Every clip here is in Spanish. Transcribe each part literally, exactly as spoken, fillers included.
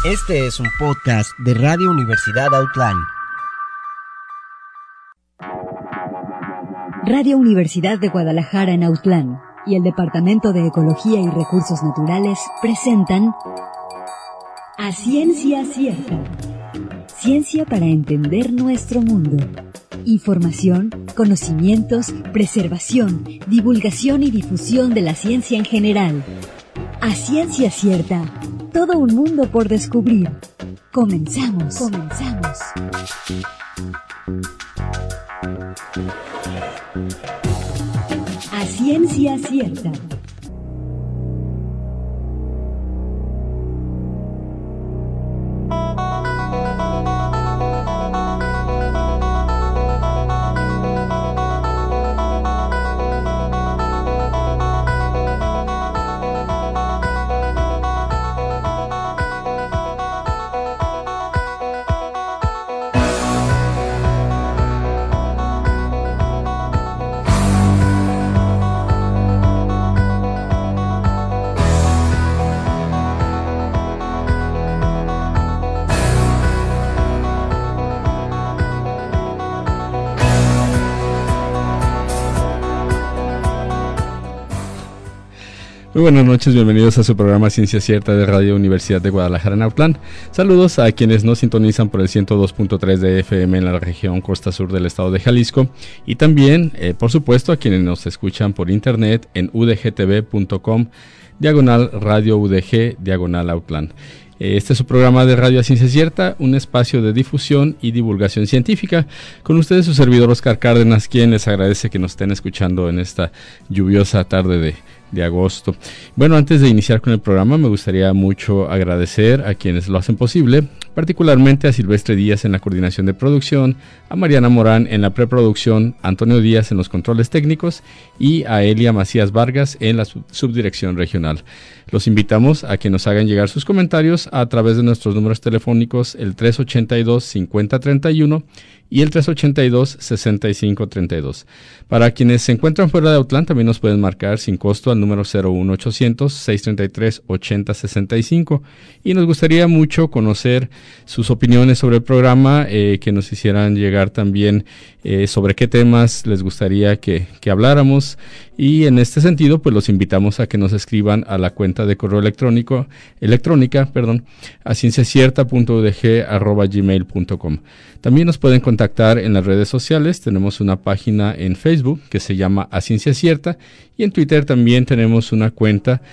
Este es un podcast de Radio Universidad Autlán. Radio Universidad de Guadalajara en Autlán y el Departamento de Ecología y Recursos Naturales presentan A Ciencia Cierta. Ciencia para entender nuestro mundo. Información, conocimientos, preservación, divulgación y difusión de la ciencia en general. A Ciencia Cierta. Todo un mundo por descubrir. Comenzamos. Comenzamos. A Ciencia Cierta. Muy buenas noches, bienvenidos a su programa Ciencia Cierta de Radio Universidad de Guadalajara en Autlán. Saludos a quienes nos sintonizan por el ciento dos punto tres de F M en la región costa sur del estado de Jalisco y también, eh, por supuesto, a quienes nos escuchan por internet en udgtv.com, diagonal radio UDG, diagonal Autlán. Este es su programa de Radio a Ciencia Cierta, un espacio de difusión y divulgación científica. Con ustedes su servidor Oscar Cárdenas, quien les agradece que nos estén escuchando en esta lluviosa tarde de, de agosto. Bueno, antes de iniciar con el programa, me gustaría mucho agradecer a quienes lo hacen posible, particularmente a Silvestre Díaz en la coordinación de producción, a Mariana Morán en la preproducción, a Antonio Díaz en los controles técnicos y a Elia Macías Vargas en la sub- subdirección regional. Los invitamos a que nos hagan llegar sus comentarios a través de nuestros números telefónicos, el tres ochenta y dos, cincuenta treinta y uno y el tres ochenta y dos, sesenta y cinco treinta y dos. Para quienes se encuentran fuera de Autlán, también nos pueden marcar sin costo al número cero uno ochocientos, seiscientos treinta y tres, ochenta sesenta y cinco. Y nos gustaría mucho conocer sus opiniones sobre el programa, eh, que nos hicieran llegar también eh, sobre qué temas les gustaría que, que habláramos. Y en este sentido, pues los invitamos a que nos escriban a la cuenta de correo electrónico, electrónica, perdón, a cienciacierta punto u d g arroba gmail punto com. También nos pueden contactar en las redes sociales. Tenemos una página en Facebook que se llama A Ciencia Cierta y en Twitter también tenemos una cuenta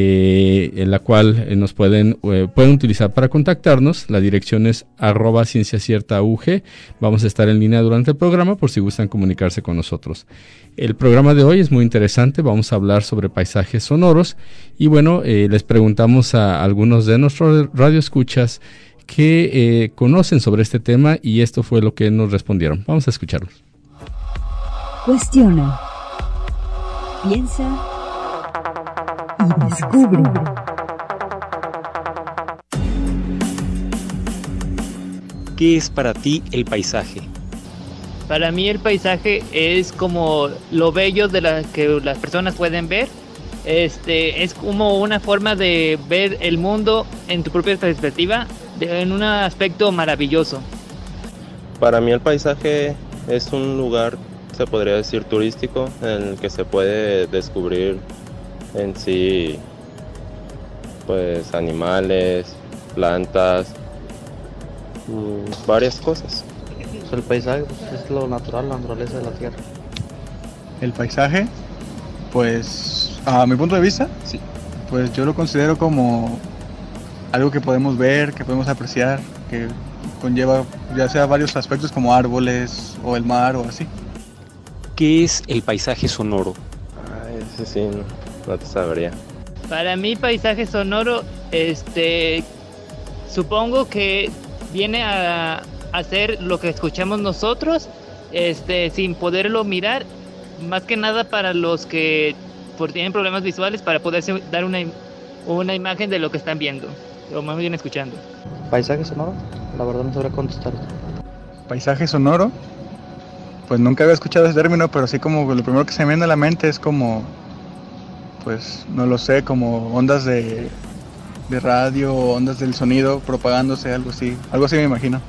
eh, en la cual eh, nos pueden eh, pueden utilizar para contactarnos. La dirección es arroba Ciencia Cierta U G. Vamos a estar en línea durante el programa por si gustan comunicarse con nosotros. El programa de hoy es muy interesante. Vamos a hablar sobre paisajes sonoros y bueno, eh, les preguntamos a algunos de nuestros radioescuchas que eh, conocen sobre este tema y esto fue lo que nos respondieron. Vamos a escucharlos. Cuestiona, piensa y descubre. ¿Qué es para ti el paisaje? Para mí el paisaje es como lo bello de la que las personas pueden ver. Este es como una forma de ver el mundo en tu propia perspectiva, de, en un aspecto maravilloso. Para mí el paisaje es un lugar, se podría decir, turístico, en el que se puede descubrir en sí, pues, animales, plantas, varias cosas. El paisaje pues, es lo natural, la naturaleza de la tierra. El paisaje, pues, a mi punto de vista, sí, pues yo lo considero como algo que podemos ver, que podemos apreciar, que conlleva ya sea varios aspectos como árboles o el mar o así. ¿Qué es el paisaje sonoro? Ay, ese sí, no, no te sabría. Para mí paisaje sonoro, este, supongo que viene a hacer lo que escuchamos nosotros, este, sin poderlo mirar, más que nada para los que por, tienen problemas visuales, para poderse dar una, una imagen de lo que están viendo, o más bien escuchando. ¿Paisaje sonoro? La verdad no sabré contestar. ¿Paisaje sonoro? Pues nunca había escuchado ese término, pero sí como lo primero que se me viene a la mente es como, pues, no lo sé, como ondas de, de radio, ondas del sonido propagándose, algo así, algo así me imagino.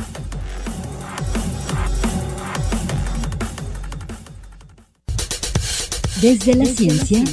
Desde la ciencia.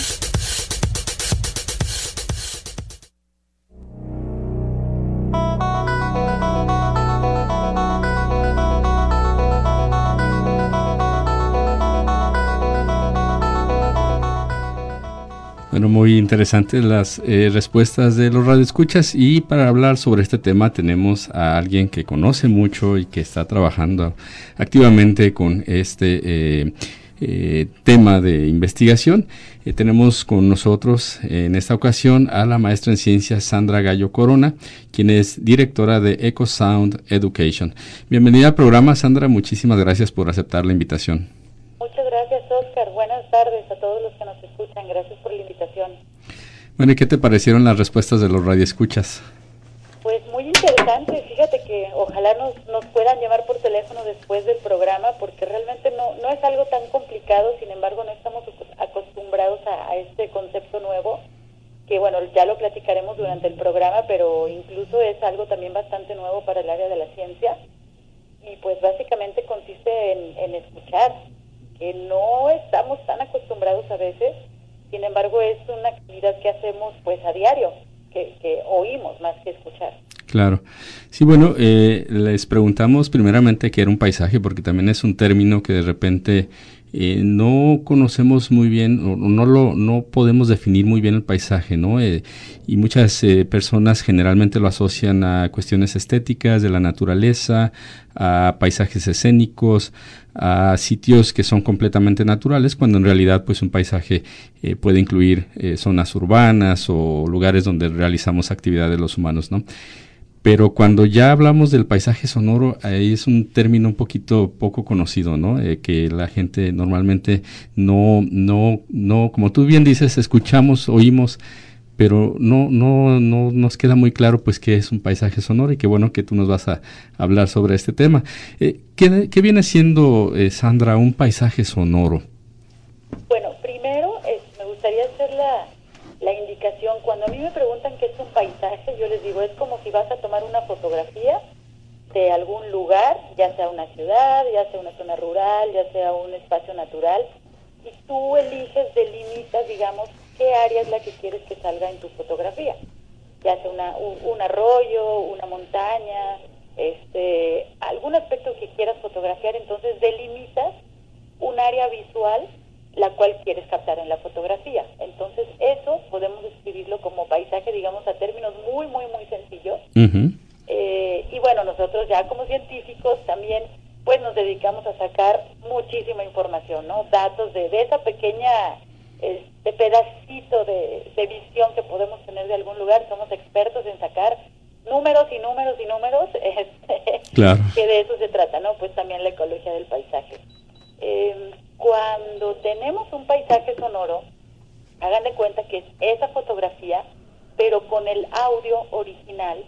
Bueno, muy interesantes las eh, respuestas de los radioescuchas, y para hablar sobre este tema tenemos a alguien que conoce mucho y que está trabajando activamente con este eh, eh, tema de investigación. Eh, tenemos con nosotros eh, en esta ocasión a la maestra en ciencias Sandra Gallo Corona, quien es directora de EcoSound Education. Bienvenida al programa, Sandra, muchísimas gracias por aceptar la invitación. Muchas gracias, Oscar. Buenas tardes a todos los que nos escuchan. Gracias por la invitación. Bueno, ¿y qué te parecieron las respuestas de los radioescuchas? Pues muy interesante. Fíjate que ojalá nos, nos puedan llamar por teléfono después del programa, porque realmente no, no es algo tan complicado. Sin embargo, no estamos acostumbrados a, a este concepto nuevo, que bueno, ya lo platicaremos durante el programa, pero incluso es algo también bastante nuevo para el área de la ciencia. Y pues básicamente consiste en, en escuchar, que no estamos tan acostumbrados a veces. Sin embargo, es una actividad que hacemos pues a diario, que, que oímos más que escuchar. Claro. Sí, bueno, eh, les preguntamos primeramente qué era un paisaje, porque también es un término que de repente eh, no conocemos muy bien, o no lo no podemos definir muy bien el paisaje, ¿no? Eh, y muchas eh, personas generalmente lo asocian a cuestiones estéticas de la naturaleza, a paisajes escénicos, a sitios que son completamente naturales, cuando en realidad pues un paisaje eh, puede incluir eh, zonas urbanas o lugares donde realizamos actividades los humanos, ¿no? Pero cuando ya hablamos del paisaje sonoro, ahí es un término un poquito poco conocido, ¿no? Eh, que la gente normalmente no, no, no, como tú bien dices, escuchamos, oímos, pero no, no, no nos queda muy claro pues qué es un paisaje sonoro, y qué bueno que tú nos vas a hablar sobre este tema. Eh, ¿qué, ¿Qué viene siendo, eh, Sandra, un paisaje sonoro? Bueno, primero es, me gustaría hacer la, la indicación. Cuando a mí me preguntan qué es un paisaje, yo les digo, es como si vas a tomar una fotografía de algún lugar, ya sea una ciudad, ya sea una zona rural, ya sea un espacio natural, y tú eliges, delimitas, digamos, qué área es la que quieres que salga en tu fotografía, ya sea una, un, un arroyo, una montaña, este, algún aspecto que quieras fotografiar. Entonces delimitas un área visual la cual quieres captar en la fotografía. Entonces eso podemos describirlo como paisaje, digamos, a términos muy, muy, muy sencillos. Uh-huh. Eh, y bueno, nosotros ya como científicos también pues nos dedicamos a sacar muchísima información, ¿no? Datos de, de esa pequeña este pedacito de, de visión que podemos tener de algún lugar. Somos expertos en sacar números y números y números, este, claro. Que de eso se trata, ¿no? Pues también la ecología del paisaje. Eh, cuando tenemos un paisaje sonoro, hagan de cuenta que es esa fotografía, pero con el audio original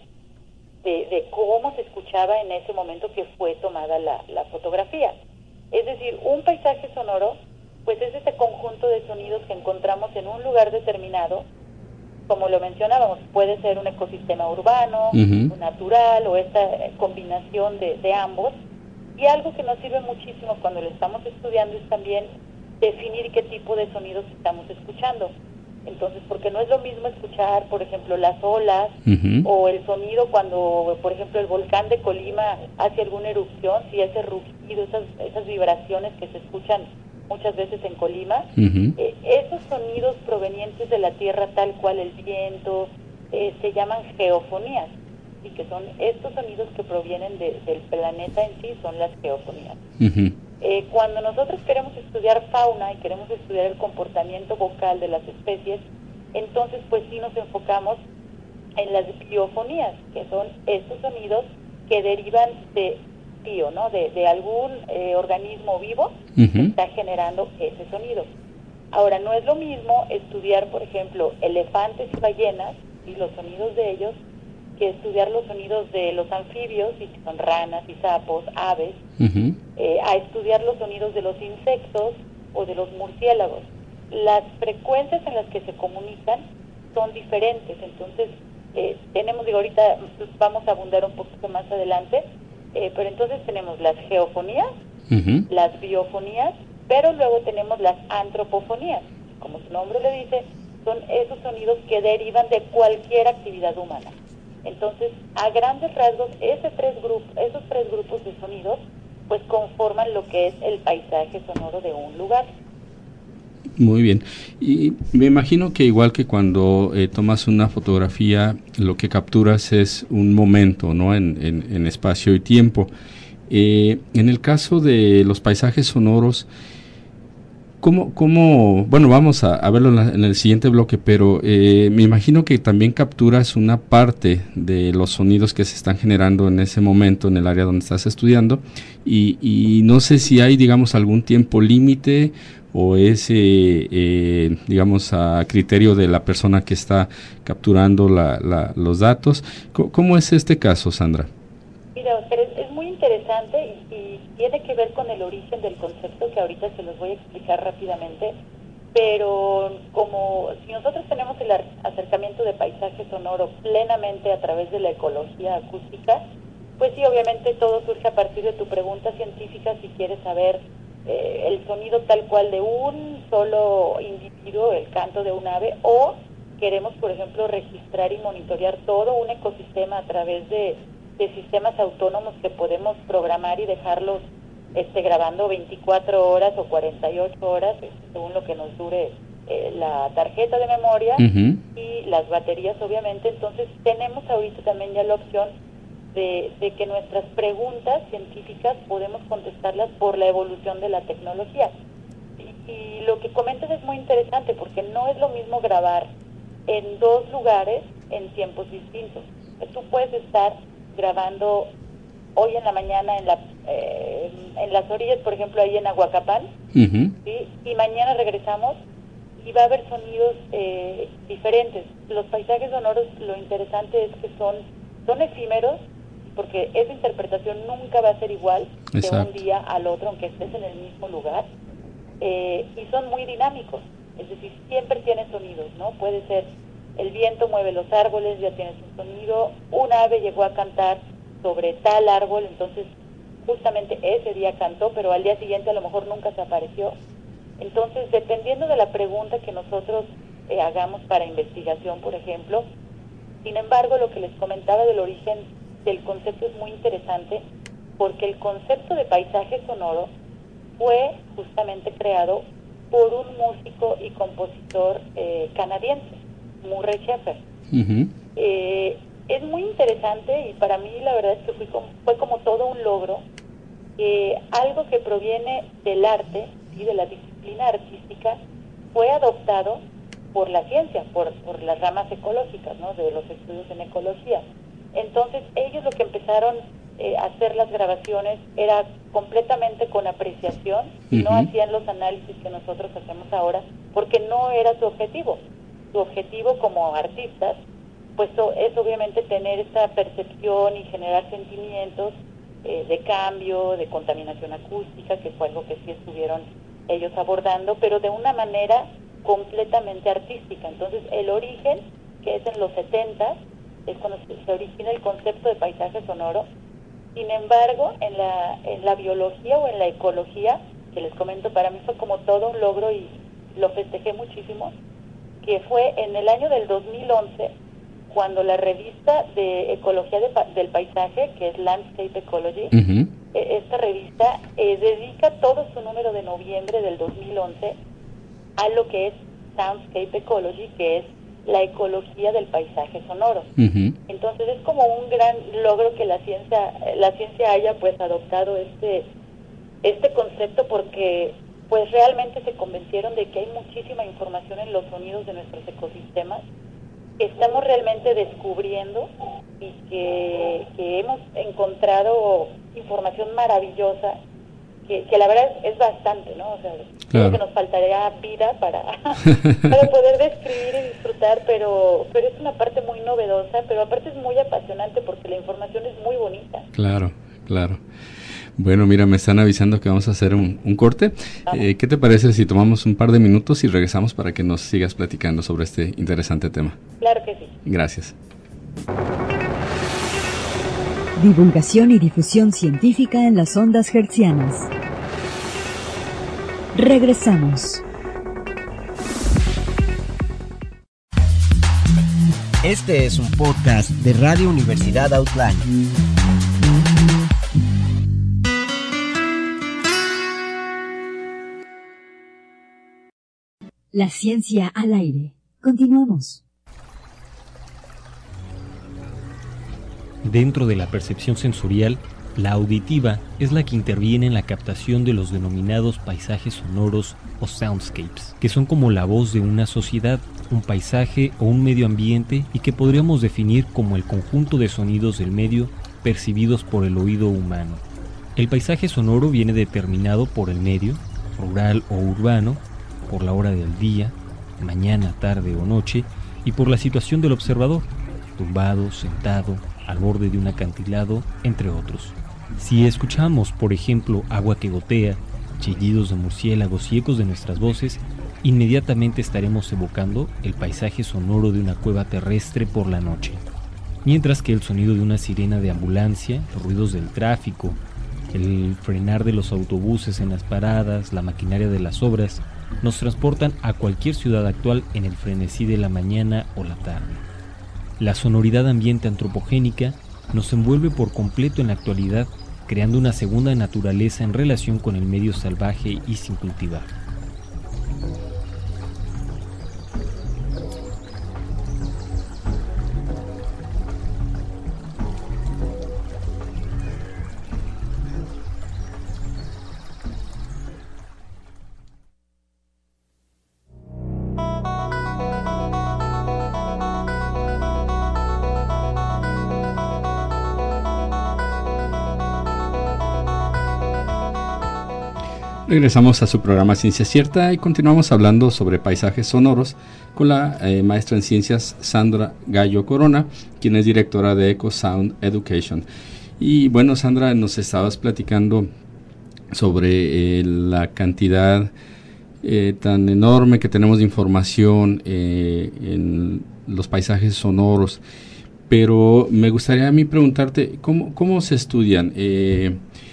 de, de cómo se escuchaba en ese momento que fue tomada la, la fotografía. Es decir, un paisaje sonoro pues es ese conjunto de sonidos que encontramos en un lugar determinado. Como lo mencionábamos, puede ser un ecosistema urbano, uh-huh. natural, o esta combinación de, de ambos. Y algo que nos sirve muchísimo cuando lo estamos estudiando es también definir qué tipo de sonidos estamos escuchando. Entonces, porque no es lo mismo escuchar, por ejemplo, las olas, uh-huh. o el sonido cuando, por ejemplo, el volcán de Colima hace alguna erupción, si ese rugido, esas, esas vibraciones que se escuchan muchas veces en Colima, uh-huh. eh, esos sonidos provenientes de la tierra, tal cual el viento, eh, se llaman geofonías, y que son estos sonidos que provienen de, del planeta en sí, son las geofonías. Uh-huh. Eh, cuando nosotros queremos estudiar fauna y queremos estudiar el comportamiento vocal de las especies, entonces pues sí nos enfocamos en las biofonías, que son estos sonidos que derivan de bio, ¿no? De, de algún eh, organismo vivo, uh-huh. que está generando ese sonido. Ahora, no es lo mismo estudiar, por ejemplo, elefantes y ballenas y los sonidos de ellos, que estudiar los sonidos de los anfibios, y que son ranas y sapos, aves, uh-huh. eh, a estudiar los sonidos de los insectos o de los murciélagos. Las frecuencias en las que se comunican son diferentes. Entonces, eh, tenemos, digo, ahorita vamos a abundar un poquito más adelante, eh, pero entonces tenemos las geofonías, uh-huh. las biofonías, pero luego tenemos las antropofonías. Como su nombre le dice, son esos sonidos que derivan de cualquier actividad humana. Entonces, a grandes rasgos, ese tres grupos, esos tres grupos de sonidos, pues conforman lo que es el paisaje sonoro de un lugar. Muy bien. Y me imagino que igual que cuando eh, tomas una fotografía, lo que capturas es un momento, ¿no? En, en, en espacio y tiempo. Eh, en el caso de los paisajes sonoros, ¿Cómo, cómo, bueno, vamos a, a verlo en, la, en el siguiente bloque, pero eh, me imagino que también capturas una parte de los sonidos que se están generando en ese momento en el área donde estás estudiando y, y no sé si hay, digamos, algún tiempo límite o es, eh, eh, digamos, a criterio de la persona que está capturando la, la, los datos. ¿Cómo, ¿Cómo es este caso, Sandra? Mira, Oscar, es, es muy interesante y, y tiene que ver con el origen del concepto que ahorita se los voy a explicar rápidamente, pero como si nosotros tenemos el acercamiento de paisaje sonoro plenamente a través de la ecología acústica, pues sí, obviamente todo surge a partir de tu pregunta científica si quieres saber eh, el sonido tal cual de un solo individuo, el canto de un ave, o queremos, por ejemplo, registrar y monitorear todo un ecosistema a través de de sistemas autónomos que podemos programar y dejarlos este, grabando veinticuatro horas o cuarenta y ocho horas, según lo que nos dure eh, la tarjeta de memoria uh-huh. y las baterías, obviamente. Entonces tenemos ahorita también ya la opción de, de que nuestras preguntas científicas podemos contestarlas por la evolución de la tecnología. Y, y lo que comentas es muy interesante porque no es lo mismo grabar en dos lugares en tiempos distintos. Tú puedes estar grabando hoy en la mañana en la eh, en las orillas, por ejemplo, ahí en Aguacapán, uh-huh. ¿sí? Y mañana regresamos y va a haber sonidos eh, diferentes. Los paisajes sonoros, lo interesante es que son son efímeros, porque esa interpretación nunca va a ser igual Exacto. de un día al otro, aunque estés en el mismo lugar, eh, y son muy dinámicos, es decir, siempre tienes sonidos, ¿no? Puede ser el viento mueve los árboles, ya tienes un sonido, un ave llegó a cantar sobre tal árbol, entonces justamente ese día cantó, pero al día siguiente a lo mejor nunca se apareció. Entonces, dependiendo de la pregunta que nosotros eh, hagamos para investigación, por ejemplo, sin embargo, lo que les comentaba del origen del concepto es muy interesante, porque el concepto de paisaje sonoro fue justamente creado por un músico y compositor eh, canadiense, Murray Schafer. Uh-huh. Eh, es muy interesante y para mí la verdad es que fui como, fue como todo un logro, eh, algo que proviene del arte y de la disciplina artística fue adoptado por la ciencia, por, por las ramas ecológicas, ¿no? De los estudios en ecología. Entonces ellos lo que empezaron eh, a hacer las grabaciones era completamente con apreciación y uh-huh. no hacían los análisis que nosotros hacemos ahora porque no era su objetivo. Su objetivo como artistas, pues es obviamente tener esta percepción y generar sentimientos eh, de cambio, de contaminación acústica, que fue algo que sí estuvieron ellos abordando, pero de una manera completamente artística. Entonces, el origen, que es en los setenta, es cuando se origina el concepto de paisaje sonoro. Sin embargo, en la, en la biología o en la ecología, que les comento, para mí fue como todo un logro y lo festejé muchísimo, que fue en el año del dos mil once, cuando la revista de ecología de, del paisaje, que es Landscape Ecology, uh-huh. esta revista eh, dedica todo su número de noviembre del dos mil once a lo que es Soundscape Ecology, que es la ecología del paisaje sonoro. Uh-huh. Entonces es como un gran logro que la ciencia la ciencia haya pues adoptado este este concepto, porque pues realmente se convencieron de que hay muchísima información en los sonidos de nuestros ecosistemas que estamos realmente descubriendo y que, que hemos encontrado información maravillosa que, que la verdad es, es bastante, ¿no? O sea, claro. Creo que nos faltaría vida para, para poder describir y disfrutar, pero, pero es una parte muy novedosa, pero aparte es muy apasionante porque la información es muy bonita. Claro, claro. Bueno, mira, me están avisando que vamos a hacer un, un corte. Eh, ¿Qué te parece si tomamos un par de minutos y regresamos para que nos sigas platicando sobre este interesante tema? Claro que sí. Gracias. Divulgación y difusión científica en las ondas hertzianas. Regresamos. Este es un podcast de Radio Universidad Outland. La ciencia al aire. Continuamos. Dentro de la percepción sensorial, la auditiva es la que interviene en la captación de los denominados paisajes sonoros o soundscapes, que son como la voz de una sociedad, un paisaje o un medio ambiente y que podríamos definir como el conjunto de sonidos del medio percibidos por el oído humano. El paisaje sonoro viene determinado por el medio, rural o urbano, por la hora del día, mañana, tarde o noche, y por la situación del observador, tumbado, sentado, al borde de un acantilado, entre otros. Si escuchamos, por ejemplo, agua que gotea, chillidos de murciélagos y ecos de nuestras voces, inmediatamente estaremos evocando el paisaje sonoro de una cueva terrestre por la noche. Mientras que el sonido de una sirena de ambulancia, los ruidos del tráfico, el frenar de los autobuses en las paradas, la maquinaria de las obras, nos transportan a cualquier ciudad actual en el frenesí de la mañana o la tarde. La sonoridad ambiente antropogénica nos envuelve por completo en la actualidad, creando una segunda naturaleza en relación con el medio salvaje y sin cultivar. Regresamos a su programa Ciencia Cierta y continuamos hablando sobre paisajes sonoros con la eh, maestra en ciencias Sandra Gallo Corona, quien es directora de Eco Sound Education. Y bueno, Sandra, nos estabas platicando sobre eh, la cantidad eh, tan enorme que tenemos de información eh, en los paisajes sonoros, pero me gustaría a mí preguntarte, ¿cómo, cómo se estudian? Eh,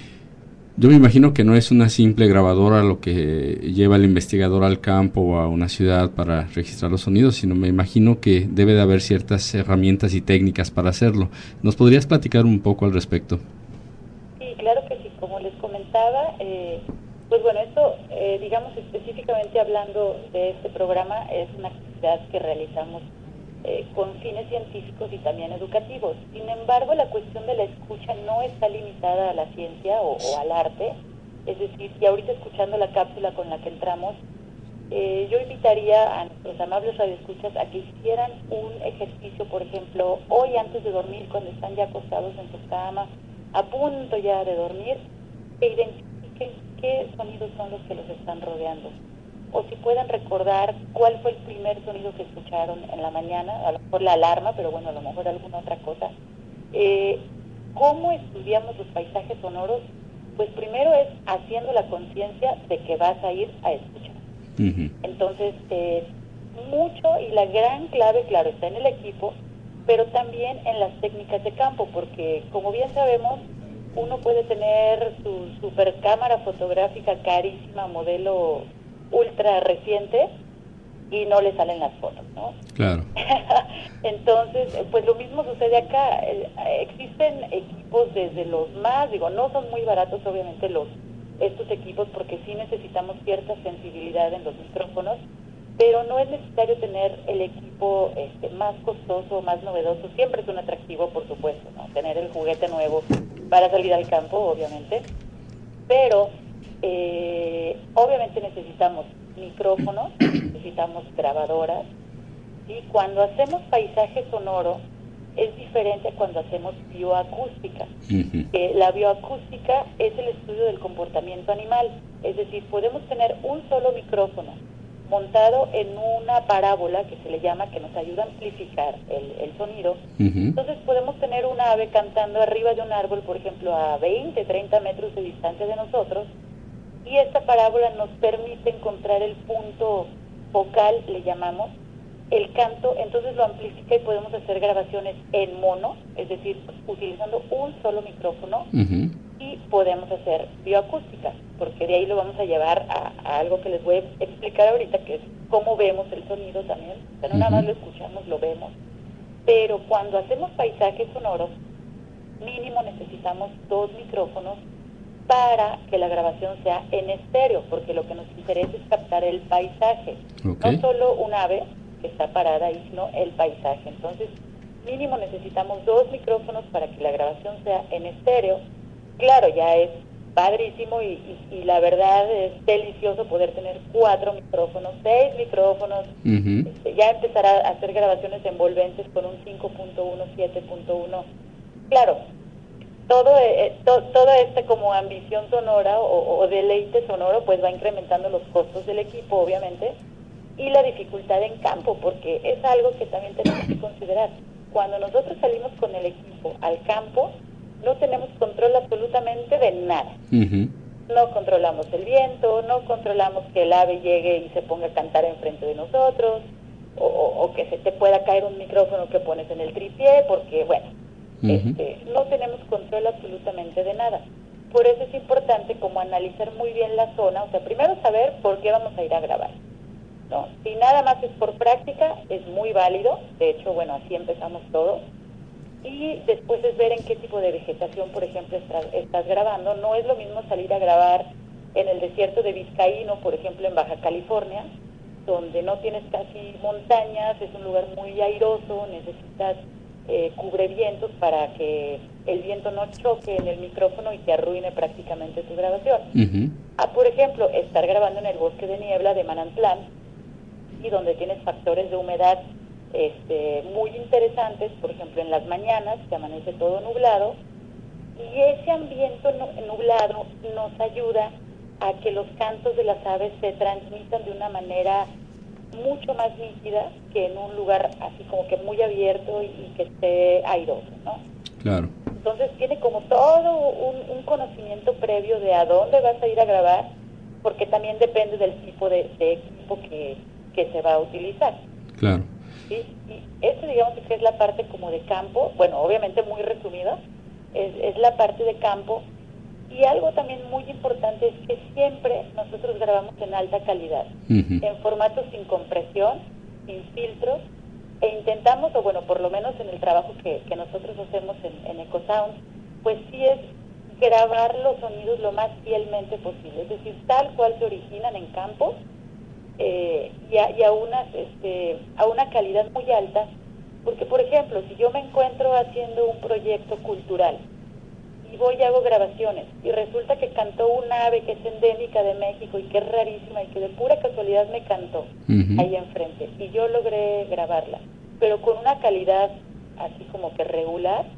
Yo me imagino que no es una simple grabadora lo que lleva el investigador al campo o a una ciudad para registrar los sonidos, sino me imagino que debe de haber ciertas herramientas y técnicas para hacerlo. ¿Nos podrías platicar un poco al respecto? Sí, claro que sí. Como les comentaba, eh, pues bueno, esto, eh, digamos específicamente hablando de este programa, es una actividad que realizamos Eh, con fines científicos y también educativos. Sin embargo, la cuestión de la escucha no está limitada a la ciencia o, o al arte. Es decir, y ahorita escuchando la cápsula con la que entramos, eh, yo invitaría a nuestros amables radioescuchas a que hicieran un ejercicio, por ejemplo, hoy antes de dormir, cuando están ya acostados en su cama, a punto ya de dormir, que identifiquen qué sonidos son los que los están rodeando. O si pueden recordar cuál fue el primer sonido que escucharon en la mañana, a lo mejor la alarma, pero bueno, a lo mejor alguna otra cosa. Eh, ¿Cómo estudiamos los paisajes sonoros? Pues primero es haciendo la conciencia de que vas a ir a escuchar. Uh-huh. Entonces, eh, mucho y la gran clave, claro, está en el equipo, pero también en las técnicas de campo, porque como bien sabemos, uno puede tener su super cámara fotográfica carísima, modelo ultra reciente, y no le salen las fotos, ¿no? Claro. Entonces, pues lo mismo sucede acá. Existen equipos desde los más, digo, no son muy baratos obviamente los estos equipos, porque sí necesitamos cierta sensibilidad en los micrófonos, pero no es necesario tener el equipo este, más costoso, más novedoso. Siempre es un atractivo, por supuesto, ¿no? Tener el juguete nuevo para salir al campo, obviamente, pero eh, obviamente necesitamos micrófonos, necesitamos grabadoras, y cuando hacemos paisaje sonoro es diferente a cuando hacemos bioacústica. Uh-huh. Eh, la bioacústica es el estudio del comportamiento animal, es decir, podemos tener un solo micrófono montado en una parábola que se le llama, que nos ayuda a amplificar el, el sonido. Uh-huh. Entonces podemos tener un ave cantando arriba de un árbol, por ejemplo, a veinte, treinta metros de distancia de nosotros, y esta parábola nos permite encontrar el punto focal, le llamamos, el canto, entonces lo amplifica y podemos hacer grabaciones en mono, es decir, utilizando un solo micrófono, uh-huh. y podemos hacer bioacústica, porque de ahí lo vamos a llevar a, a algo que les voy a explicar ahorita, que es cómo vemos el sonido también. O sea, no uh-huh. nada más lo escuchamos, lo vemos. Pero cuando hacemos paisajes sonoros, mínimo necesitamos dos micrófonos para que la grabación sea en estéreo, porque lo que nos interesa es captar el paisaje, okay. no solo un ave que está parada ahí, sino el paisaje. Entonces, mínimo necesitamos dos micrófonos para que la grabación sea en estéreo. Claro, ya es padrísimo y, y, y la verdad es delicioso poder tener cuatro micrófonos, seis micrófonos, uh-huh. este, ya empezar a hacer grabaciones envolventes con un cinco punto uno, siete punto uno. Claro, todo eh, to, toda esta como ambición sonora o, o deleite sonoro pues va incrementando los costos del equipo, obviamente, y la dificultad en campo, porque es algo que también tenemos que considerar. Cuando nosotros salimos con el equipo al campo, no tenemos control absolutamente de nada. Uh-huh. No controlamos el viento, no controlamos que el ave llegue y se ponga a cantar enfrente de nosotros, o, o, o que se te pueda caer un micrófono que pones en el tripié, porque, bueno, uh-huh. este, no tenemos control absolutamente de nada. Por eso es importante como analizar muy bien la zona, o sea, primero saber por qué vamos a ir a grabar. ¿No? Si nada más es por práctica, es muy válido, de hecho, bueno, así empezamos todo. Y después es ver en qué tipo de vegetación, por ejemplo, estás, estás grabando. No es lo mismo salir a grabar en el desierto de Vizcaíno, por ejemplo, en Baja California, donde no tienes casi montañas, es un lugar muy airoso, necesitas eh, cubrevientos para que el viento no choque en el micrófono y te arruine prácticamente tu grabación. Uh-huh. Ah, por ejemplo, estar grabando en el bosque de niebla de Manantlán, y donde tienes factores de humedad este, muy interesantes, por ejemplo en las mañanas que amanece todo nublado, y ese ambiente nublado nos ayuda a que los cantos de las aves se transmitan de una manera mucho más nítida que en un lugar así como que muy abierto y, y que esté airoso, ¿no? Claro. Entonces tiene como todo un, un conocimiento previo de a dónde vas a ir a grabar, porque también depende del tipo de, de equipo que que se va a utilizar. Claro. ¿Sí? Y eso digamos que es la parte como de campo, bueno, obviamente muy resumida, es, es la parte de campo, y algo también muy importante es que siempre nosotros grabamos en alta calidad, uh-huh. en formato sin compresión, sin filtros, e intentamos, o bueno, por lo menos en el trabajo que, que nosotros hacemos en, en EcoSound, pues sí es grabar los sonidos lo más fielmente posible, es decir, tal cual se originan en campo, Eh, y, a, y a, unas, este, a una calidad muy alta, porque por ejemplo, si yo me encuentro haciendo un proyecto cultural y voy y hago grabaciones y resulta que cantó un ave que es endémica de México y que es rarísima y que de pura casualidad me cantó uh-huh. ahí enfrente y yo logré grabarla, pero con una calidad así como que regular,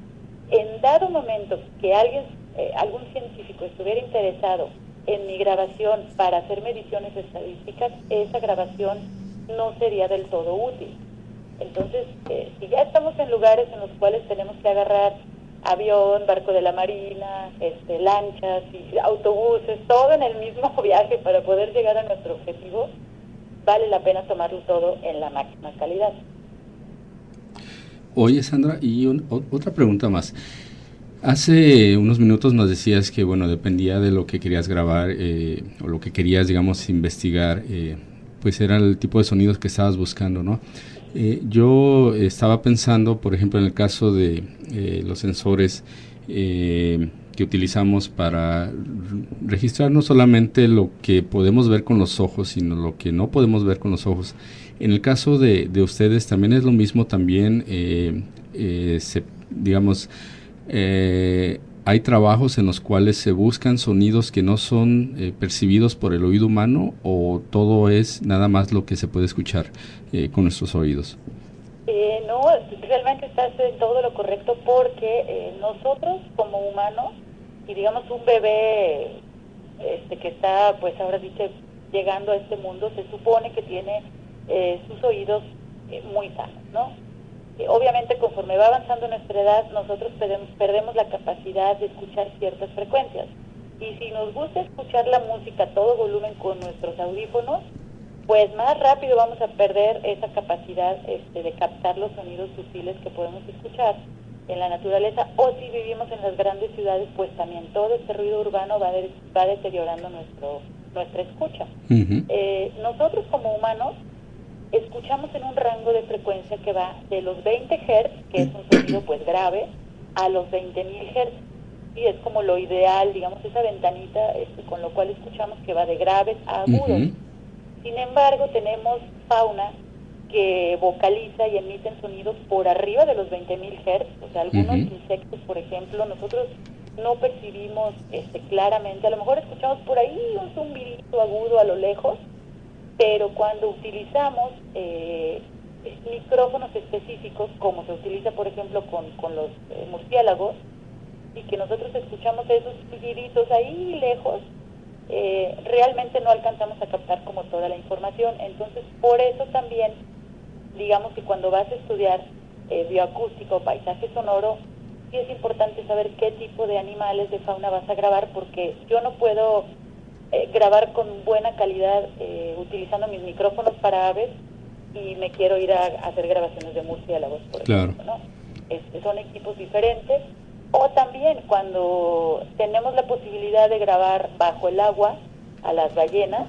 en dado momento que alguien, eh, algún científico estuviera interesado en mi grabación para hacer mediciones estadísticas, esa grabación no sería del todo útil. Entonces, eh, si ya estamos en lugares en los cuales tenemos que agarrar avión, barco de la marina, este, lanchas, y autobuses, todo en el mismo viaje para poder llegar a nuestro objetivo, vale la pena tomarlo todo en la máxima calidad. Oye, Sandra, y un, o, otra pregunta más. Hace unos minutos nos decías que, bueno, dependía de lo que querías grabar eh, o lo que querías, digamos, investigar, eh, pues era el tipo de sonidos que estabas buscando, ¿no? Eh, yo estaba pensando, por ejemplo, en el caso de eh, los sensores eh, que utilizamos para registrar no solamente lo que podemos ver con los ojos, sino lo que no podemos ver con los ojos. En el caso de, de ustedes también es lo mismo, también, eh, eh, se, digamos... Eh, hay trabajos en los cuales se buscan sonidos que no son eh, percibidos por el oído humano, o todo es nada más lo que se puede escuchar eh, con nuestros oídos. Eh, no, realmente estás en todo lo correcto, porque eh, nosotros como humanos, y digamos un bebé este, que está, pues ahora dice, llegando a este mundo se supone que tiene eh, sus oídos eh, muy sanos, ¿no? Eh, obviamente conforme va avanzando nuestra edad, nosotros perdemos, perdemos la capacidad de escuchar ciertas frecuencias. Y si nos gusta escuchar la música a todo volumen con nuestros audífonos, pues más rápido vamos a perder esa capacidad este, de captar los sonidos sutiles que podemos escuchar en la naturaleza, o si vivimos en las grandes ciudades, pues también todo este ruido urbano va, de, va deteriorando nuestro, nuestra escucha. Uh-huh. Eh, nosotros como humanos escuchamos en un rango de frecuencia que va de los veinte hertz, que es un sonido pues grave, a los veinte mil hertz. Sí, es como lo ideal, digamos, esa ventanita este, con lo cual escuchamos que va de graves a agudos. Uh-huh. Sin embargo, tenemos fauna que vocaliza y emiten sonidos por arriba de los veinte mil hertz, o sea, algunos uh-huh. insectos, por ejemplo, nosotros no percibimos este, claramente, a lo mejor escuchamos por ahí un zumbidito agudo a lo lejos, pero cuando utilizamos eh, micrófonos específicos, como se utiliza, por ejemplo, con, con los eh, murciélagos, y que nosotros escuchamos esos zumbiditos ahí lejos, eh, realmente no alcanzamos a captar como toda la información. Entonces, por eso también, digamos que cuando vas a estudiar eh, bioacústica o paisaje sonoro, sí es importante saber qué tipo de animales de fauna vas a grabar, porque yo no puedo eh, grabar con buena calidad eh, utilizando mis micrófonos para aves y me quiero ir a, a hacer grabaciones de murciélagos, por claro. ejemplo, ¿no? Este, son equipos diferentes. O también cuando tenemos la posibilidad de grabar bajo el agua a las ballenas,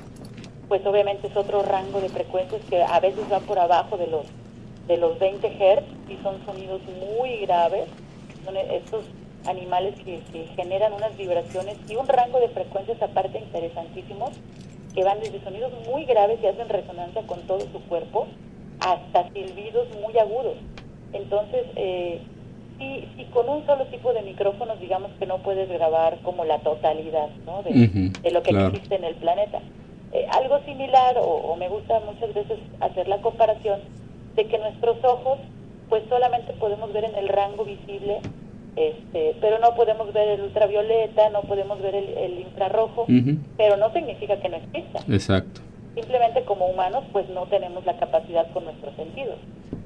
pues obviamente es otro rango de frecuencias que a veces van por abajo de los de los veinte hertz y son sonidos muy graves. Son estos animales que, que generan unas vibraciones y un rango de frecuencias aparte interesantísimos, que van desde sonidos muy graves y hacen resonancia con todo su cuerpo hasta silbidos muy agudos. Entonces, eh, si, si con un solo tipo de micrófonos, digamos que no puedes grabar como la totalidad, ¿no? de, uh-huh, de lo que claro. existe en el planeta. Eh, algo similar, o, o me gusta muchas veces hacer la comparación, de que nuestros ojos pues solamente podemos ver en el rango visible, este, pero no podemos ver el ultravioleta, no podemos ver el, el infrarrojo, uh-huh. pero no significa que no exista. Exacto. Simplemente como humanos pues no tenemos la capacidad con nuestros sentidos.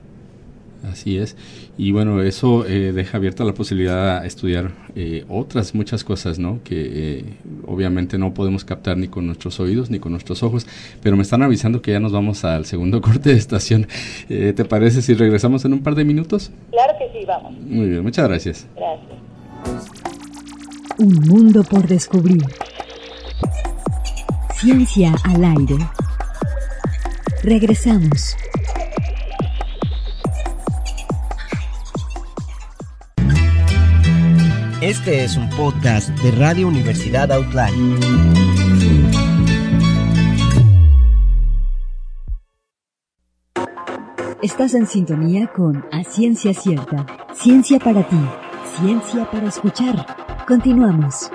Así es, y bueno, eso eh, deja abierta la posibilidad a estudiar eh, otras muchas cosas, ¿no? Que eh, obviamente no podemos captar ni con nuestros oídos ni con nuestros ojos, pero me están avisando que ya nos vamos al segundo corte de estación. Eh, ¿Te parece si regresamos en un par de minutos? Claro que sí, vamos. Muy bien, muchas gracias. Gracias. Un mundo por descubrir. Ciencia al aire. Regresamos. Este es un podcast de Radio Universidad Outland. Estás en sintonía con A Ciencia Cierta. Ciencia para ti. Ciencia para escuchar. Continuamos.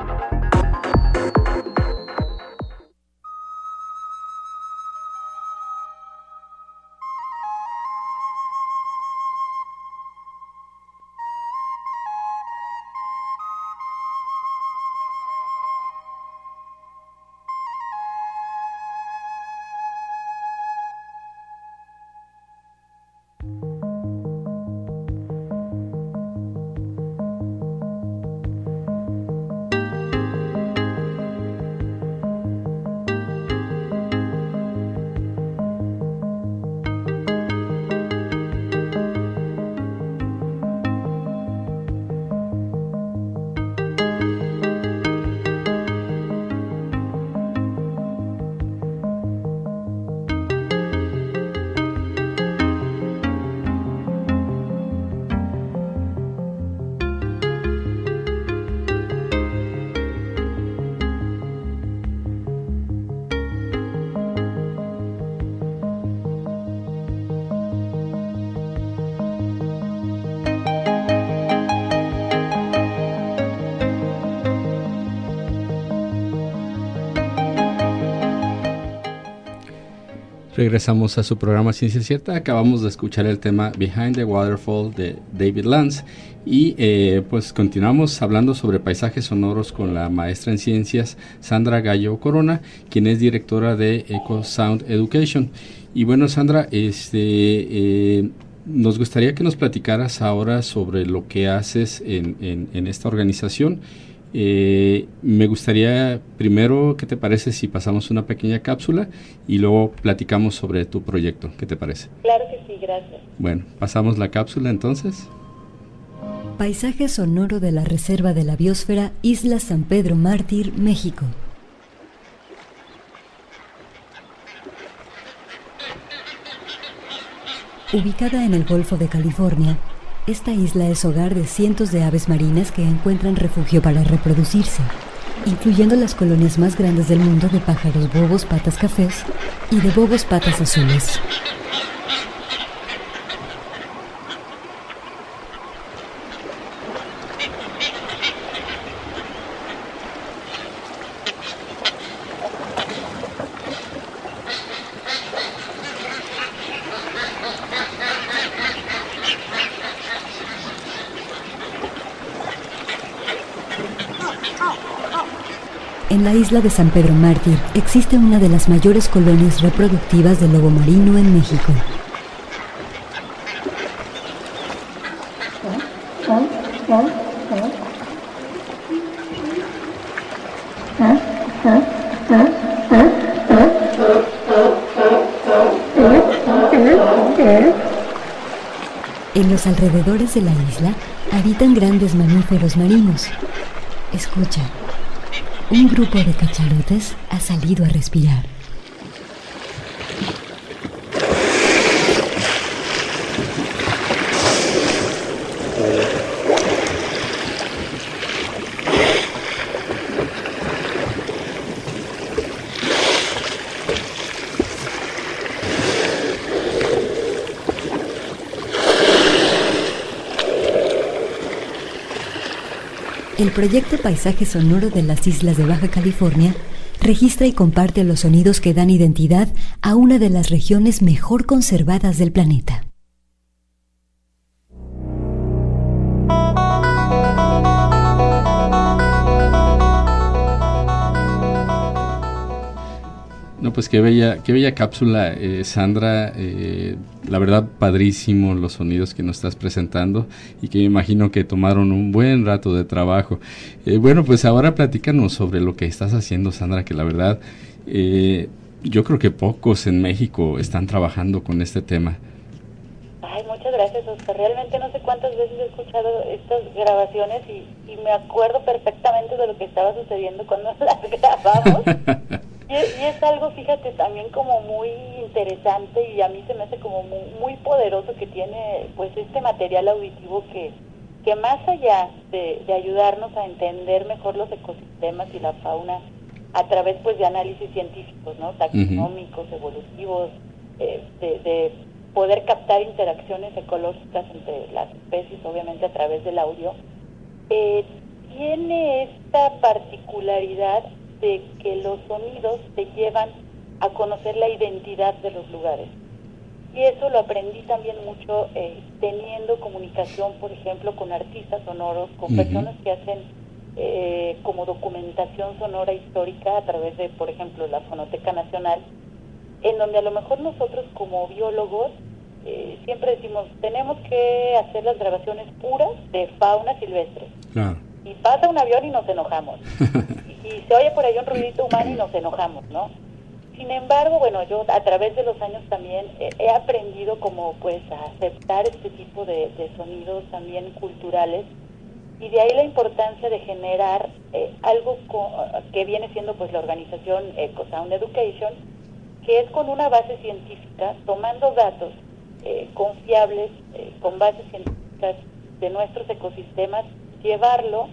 Regresamos a su programa Ciencia Cierta. Acabamos de escuchar el tema Behind the Waterfall de David Lance y eh, pues continuamos hablando sobre paisajes sonoros con la maestra en ciencias Sandra Gallo Corona, quien es directora de Eco Sound Education. Y bueno, Sandra, este eh, nos gustaría que nos platicaras ahora sobre lo que haces en, en, en esta organización. Eh, me gustaría primero, ¿qué te parece si pasamos una pequeña cápsula y luego platicamos sobre tu proyecto? ¿Qué te parece? Claro que sí, gracias. Bueno, pasamos la cápsula entonces. Paisaje sonoro de la Reserva de la Biosfera Isla San Pedro Mártir, México. Ubicada en el Golfo de California, esta isla es hogar de cientos de aves marinas que encuentran refugio para reproducirse, incluyendo las colonias más grandes del mundo de pájaros bobos patas cafés y de bobos patas azules. En la isla de San Pedro Mártir existe una de las mayores colonias reproductivas de lobo marino en México. En los alrededores de la isla habitan grandes mamíferos marinos. Escucha. Un grupo de cachalotes ha salido a respirar. El proyecto Paisaje Sonoro de las Islas de Baja California registra y comparte los sonidos que dan identidad a una de las regiones mejor conservadas del planeta. No, pues qué bella, qué bella cápsula, eh, Sandra. Eh, la verdad, padrísimo los sonidos que nos estás presentando y que me imagino que tomaron un buen rato de trabajo. Eh, bueno, pues ahora platícanos sobre lo que estás haciendo, Sandra, que la verdad, eh, yo creo que pocos en México están trabajando con este tema. Ay, muchas gracias, Oscar. Realmente no sé cuántas veces he escuchado estas grabaciones y, y me acuerdo perfectamente de lo que estaba sucediendo cuando las grabamos. Y es, y es algo, fíjate, también como muy interesante y a mí se me hace como muy, muy poderoso que tiene pues este material auditivo que, que más allá de, de ayudarnos a entender mejor los ecosistemas y la fauna a través pues de análisis científicos, ¿no? Taxonómicos, uh-huh. evolutivos, eh, de, de poder captar interacciones ecológicas entre las especies, obviamente a través del audio, eh, tiene esta particularidad de que los sonidos te llevan a conocer la identidad de los lugares. Y eso lo aprendí también mucho eh, teniendo comunicación, por ejemplo, con artistas sonoros, con uh-huh. personas que hacen eh, como documentación sonora histórica a través de, por ejemplo, la Fonoteca Nacional, en donde a lo mejor nosotros como biólogos eh, siempre decimos, tenemos que hacer las grabaciones puras de fauna silvestre. Claro. Y pasa un avión y nos enojamos. y, y se oye por ahí un ruidito humano y nos enojamos, ¿no? Sin embargo, bueno, yo a través de los años también eh, he aprendido como pues a aceptar este tipo de, de sonidos también culturales, y de ahí la importancia de generar eh, algo co- que viene siendo pues la organización Eco Sound Education, que es con una base científica, tomando datos eh, confiables, eh, con bases científicas de nuestros ecosistemas, llevarlo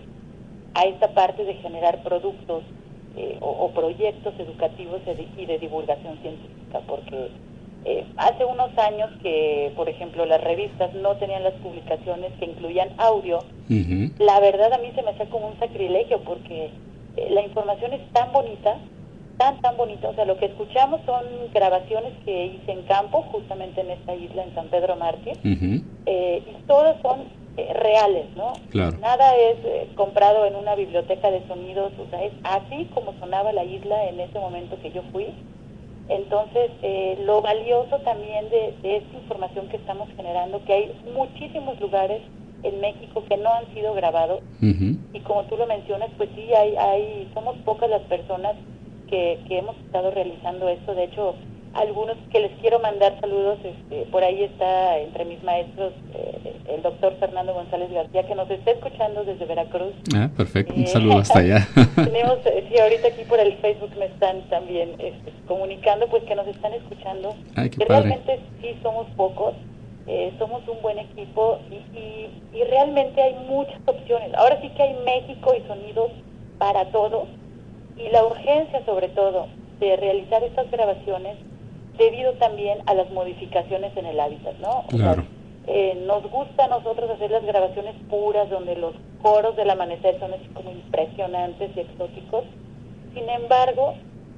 a esta parte de generar productos eh, o, o proyectos educativos y de divulgación científica, porque eh, hace unos años que, por ejemplo, las revistas no tenían las publicaciones que incluían audio, uh-huh. la verdad a mí se me hacía como un sacrilegio, porque eh, la información es tan bonita tan, tan bonito. O sea, lo que escuchamos son grabaciones que hice en campo, justamente en esta isla, en San Pedro Mártir, uh-huh. eh, y todas son eh, reales, ¿no? Claro. Nada es eh, comprado en una biblioteca de sonidos, o sea, es así como sonaba la isla en ese momento que yo fui. Entonces, eh, lo valioso también de, de esta información que estamos generando, que hay muchísimos lugares en México que no han sido grabados, uh-huh. y como tú lo mencionas, pues sí, hay, hay somos pocas las personas que, que hemos estado realizando esto. De hecho, algunos que les quiero mandar saludos, este, por ahí está entre mis maestros eh, el doctor Fernando González García, que nos está escuchando desde Veracruz. Ah, perfecto, un saludo eh, hasta allá. Tenemos, eh, sí, ahorita aquí por el Facebook me están también este, comunicando, pues que nos están escuchando. Ay, qué que padre. Realmente sí somos pocos, eh, somos un buen equipo y, y, y realmente hay muchas opciones. Ahora sí que hay México y sonidos para todos, y la urgencia sobre todo de realizar estas grabaciones debido también a las modificaciones en el hábitat, ¿no? O claro. sea, eh, nos gusta a nosotros hacer las grabaciones puras, donde los coros del amanecer son así como impresionantes y exóticos. Sin embargo,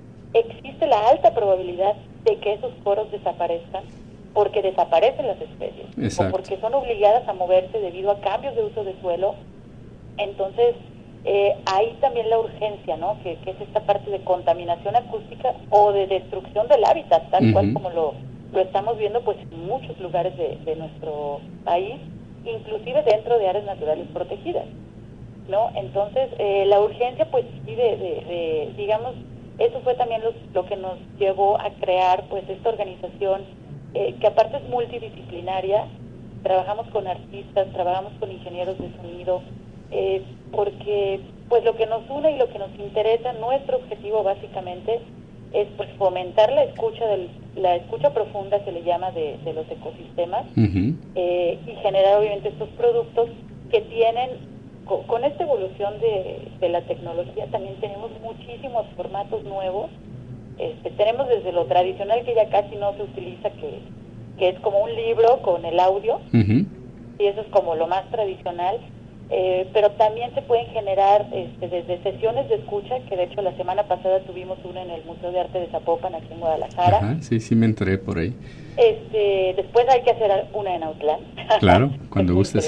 existe la alta probabilidad de que esos coros desaparezcan porque desaparecen las especies. Exacto. O porque son obligadas a moverse debido a cambios de uso de suelo. Entonces, Eh, ahí también la urgencia, ¿no? Que, que es esta parte de contaminación acústica o de destrucción del hábitat, tal uh-huh. cual como lo, lo estamos viendo pues en muchos lugares de, de nuestro país, inclusive dentro de áreas naturales protegidas, ¿no? Entonces, eh, la urgencia pues sí de, de, de, digamos, eso fue también lo, lo que nos llevó a crear pues esta organización, eh, que aparte es multidisciplinaria. Trabajamos con artistas, trabajamos con ingenieros de sonido, Eh, porque pues lo que nos une y lo que nos interesa, nuestro objetivo básicamente es pues fomentar la escucha del, la escucha profunda, se le llama, de, de los ecosistemas, uh-huh. eh, y generar obviamente estos productos que tienen, con, con esta evolución de, de la tecnología también tenemos muchísimos formatos nuevos. Este, tenemos desde lo tradicional que ya casi no se utiliza, que, que es como un libro con el audio, uh-huh. y eso es como lo más tradicional. Eh, pero también se pueden generar este, desde sesiones de escucha, que de hecho la semana pasada tuvimos una en el Museo de Arte de Zapopan, aquí en Guadalajara. Ajá, sí, sí me enteré por ahí. Este, después hay que hacer una en Autlán. Claro, cuando gustes.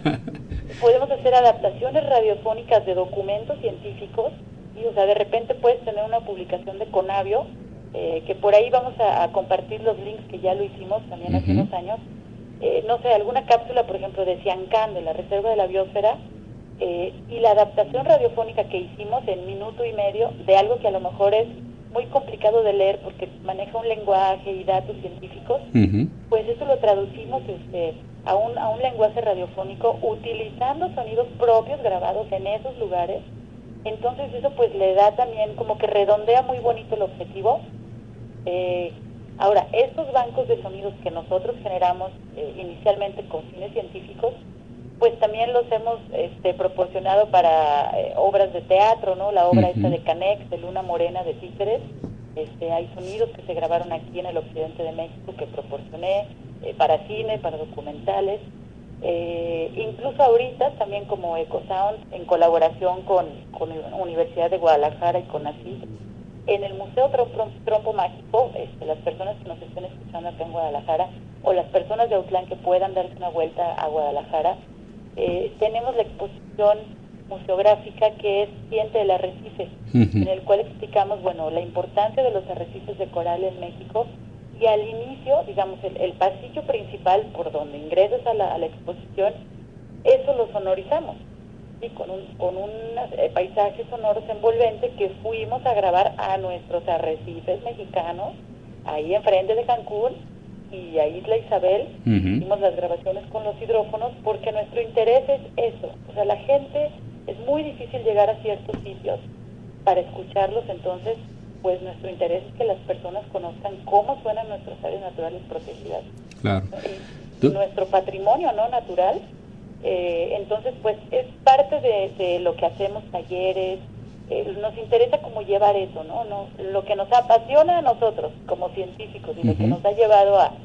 Podemos hacer adaptaciones radiofónicas de documentos científicos, y o sea, de repente puedes tener una publicación de Conavio, eh, que por ahí vamos a, a compartir los links, que ya lo hicimos también hace uh-huh. unos años. Eh, no sé, alguna cápsula, por ejemplo, de Ciancán, de la Reserva de la Biosfera, eh, y la adaptación radiofónica que hicimos en minuto y medio de algo que a lo mejor es muy complicado de leer porque maneja un lenguaje y datos científicos, uh-huh. pues eso lo traducimos este, a, un, a un lenguaje radiofónico utilizando sonidos propios grabados en esos lugares. Entonces eso pues le da también como que redondea muy bonito el objetivo. Eh, Ahora, estos bancos de sonidos que nosotros generamos eh, inicialmente con fines científicos, pues también los hemos este, proporcionado para eh, obras de teatro, ¿no? La obra uh-huh. esta de Canex, de Luna Morena de Títeres. Este, hay sonidos que se grabaron aquí en el occidente de México que proporcioné eh, para cine, para documentales. Eh, incluso ahorita también como EcoSound, en colaboración con, con la Universidad de Guadalajara y con ASIC, en el Museo Trompo, Trompo Mágico, este, las personas que nos estén escuchando acá en Guadalajara, o las personas de Autlán que puedan darse una vuelta a Guadalajara, eh, tenemos la exposición museográfica que es Diente del Arrecife, uh-huh. en el cual explicamos, bueno, la importancia de los arrecifes de coral en México, y al inicio, digamos, el, el pasillo principal por donde ingresas a la, a la exposición, eso lo sonorizamos. Y con un, con un eh, paisaje sonoro envolvente que fuimos a grabar a nuestros arrecifes mexicanos, ahí enfrente de Cancún y a Isla Isabel. Uh-huh. Hicimos las grabaciones con los hidrófonos porque nuestro interés es eso. O sea, la gente, es muy difícil llegar a ciertos sitios para escucharlos, entonces, pues nuestro interés es que las personas conozcan cómo suenan nuestras áreas naturales protegidas. Claro. Y nuestro patrimonio, ¿no?, natural. Eh, entonces pues es parte de, de lo que hacemos, talleres, eh, nos interesa cómo llevar eso, ¿no? No, lo que nos apasiona a nosotros como científicos y uh-huh. lo que nos ha llevado a,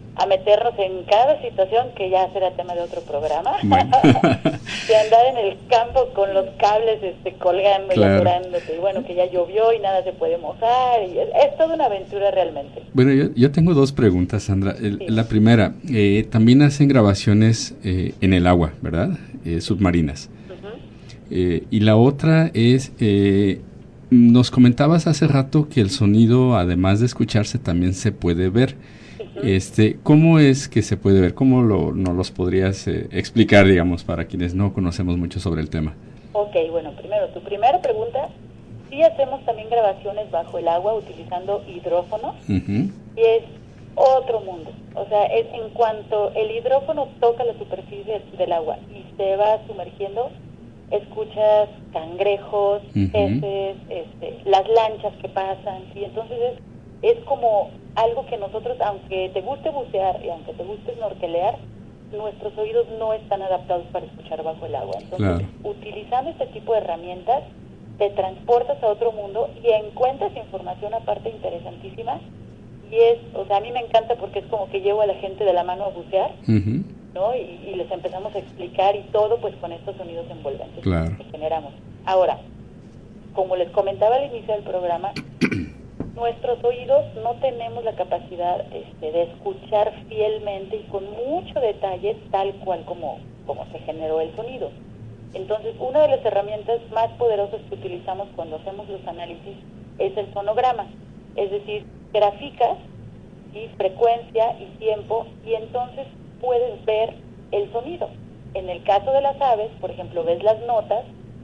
a meternos en cada situación, que ya será tema de otro programa, bueno. de andar en el campo con los cables este, colgando claro. y atorándote, y bueno, que ya llovió y nada se puede mojar, y es, es toda una aventura realmente. Bueno, yo, yo tengo dos preguntas, Sandra. El, sí. La primera, eh, también hacen grabaciones eh, en el agua, ¿verdad? Eh, submarinas. Uh-huh. eh, y la otra es, eh, nos comentabas hace rato que el sonido, además de escucharse, también se puede ver. Este, ¿cómo es que se puede ver? ¿Cómo lo, nos los podrías eh, explicar, digamos, para quienes no conocemos mucho sobre el tema? Ok, bueno, primero, tu primera pregunta, sí hacemos también grabaciones bajo el agua utilizando hidrófonos, uh-huh. y es otro mundo. O sea, es, en cuanto el hidrófono toca la superficie del agua y se va sumergiendo, escuchas cangrejos, uh-huh. peces, este, las lanchas que pasan, y entonces es, es como algo que nosotros, aunque te guste bucear y aunque te guste snorkelear, nuestros oídos no están adaptados para escuchar bajo el agua. Entonces, claro. utilizando este tipo de herramientas, te transportas a otro mundo y encuentras información aparte interesantísima. Y es, o sea, a mí me encanta porque es como que llevo a la gente de la mano a bucear, uh-huh. ¿no? Y, y les empezamos a explicar y todo, pues con estos sonidos envolventes claro. que generamos. Ahora, como les comentaba al inicio del programa, nuestros oídos no tenemos la capacidad este, de escuchar fielmente y con mucho detalle tal cual como, como se generó el sonido. Entonces, una de las herramientas más poderosas que utilizamos cuando hacemos los análisis es el sonograma. Es decir, graficas y frecuencia y tiempo y entonces puedes ver el sonido. En el caso de las aves, por ejemplo, ves las notas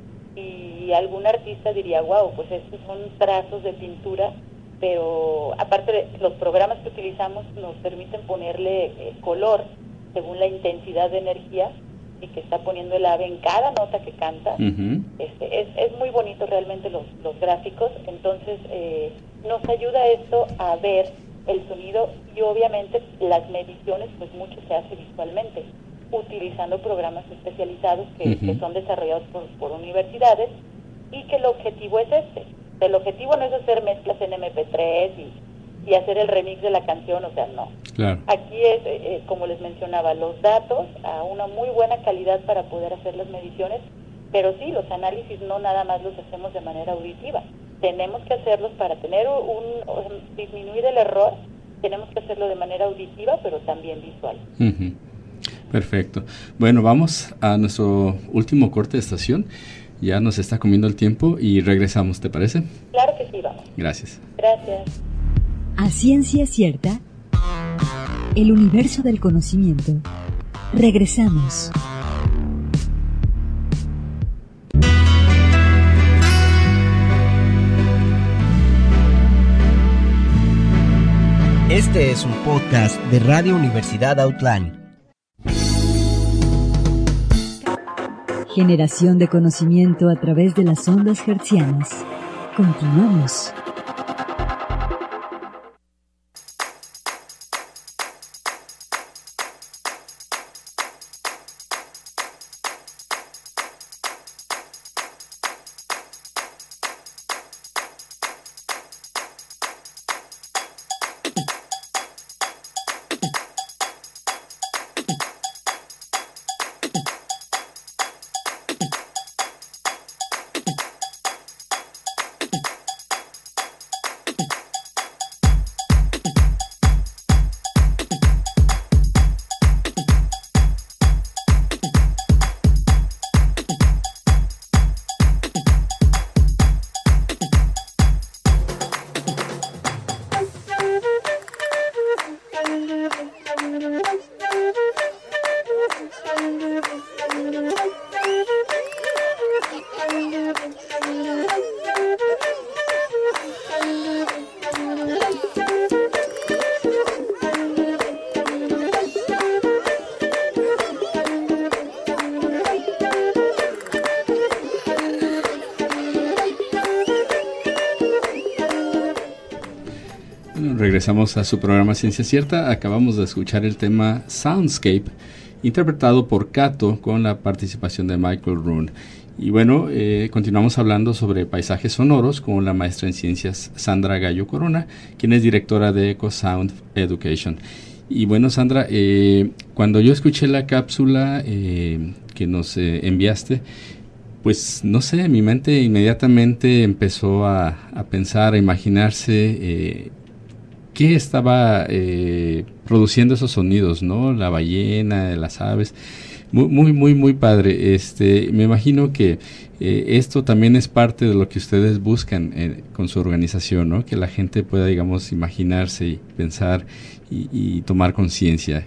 y algún artista diría, wow, pues estos son trazos de pintura, pero aparte de los programas que utilizamos nos permiten ponerle eh, color según la intensidad de energía y que está poniendo el ave en cada nota que canta. Uh-huh. Este, es, es muy bonito realmente los, los gráficos, entonces eh, nos ayuda esto a ver el sonido y obviamente las mediciones, pues mucho se hace visualmente, utilizando programas especializados que, uh-huh. que son desarrollados por, por universidades y que el objetivo es este. El objetivo no es hacer mezclas en eme pe tres y, y hacer el remix de la canción, o sea, no. Claro. Aquí es, eh, como les mencionaba, los datos a una muy buena calidad para poder hacer las mediciones, pero sí, los análisis no nada más los hacemos de manera auditiva. Tenemos que hacerlos para tener un, un disminuir el error, tenemos que hacerlo de manera auditiva, pero también visual. Uh-huh. Perfecto. Bueno, vamos a nuestro último corte de estación. Ya nos está comiendo el tiempo y regresamos, ¿te parece? Claro que sí, vamos. Gracias. Gracias. A ciencia cierta, el universo del conocimiento. Regresamos. Este es un podcast de Radio Universidad Autlán. Generación de conocimiento a través de las ondas hertzianas. Continuamos. Regresamos a su programa Ciencia Cierta. Acabamos de escuchar el tema Soundscape, interpretado por Kato con la participación de Michael Roon. Y bueno, eh, continuamos hablando sobre paisajes sonoros con la maestra en ciencias Sandra Gallo Corona, quien es directora de EcoSound Education. Y bueno, Sandra, eh, cuando yo escuché la cápsula eh, que nos eh, enviaste, pues no sé, mi mente inmediatamente empezó a, a pensar, a imaginarse eh, qué estaba eh, produciendo esos sonidos, ¿no? La ballena, las aves. Muy, muy, muy, muy padre. Este, me imagino que eh, esto también es parte de lo que ustedes buscan eh, con su organización, ¿no? Que la gente pueda, digamos, imaginarse y pensar y, y tomar conciencia.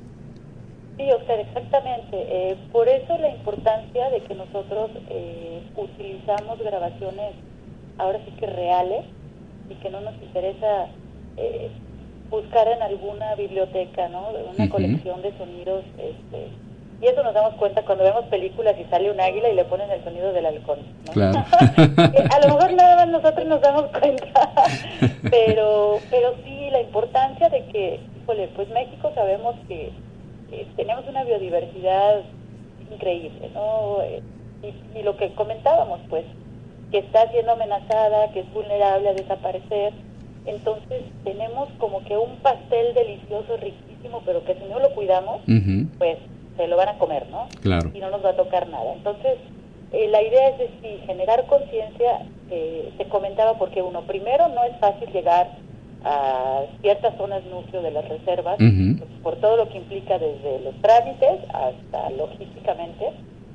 Sí, Oscar, exactamente. Eh, por eso la importancia de que nosotros eh, utilizamos grabaciones ahora sí que reales y que no nos interesa eh, buscar en alguna biblioteca, ¿no? Una uh-huh. colección de sonidos, este, y eso nos damos cuenta cuando vemos películas y sale un águila y le ponen el sonido del halcón, ¿no? Claro. A lo mejor nada más nosotros nos damos cuenta, pero pero sí la importancia de que, híjole, pues México sabemos que eh, tenemos una biodiversidad increíble, ¿no? Eh, y, y lo que comentábamos, pues, que está siendo amenazada, que es vulnerable a desaparecer. Entonces tenemos como que un pastel delicioso, riquísimo, pero que si no lo cuidamos, uh-huh. pues se lo van a comer, ¿no? Claro. Y no nos va a tocar nada. Entonces, eh, la idea es decir, generar conciencia. Eh, te comentaba porque uno, primero no es fácil llegar a ciertas zonas núcleo de las reservas, uh-huh. pues, por todo lo que implica desde los trámites hasta logísticamente.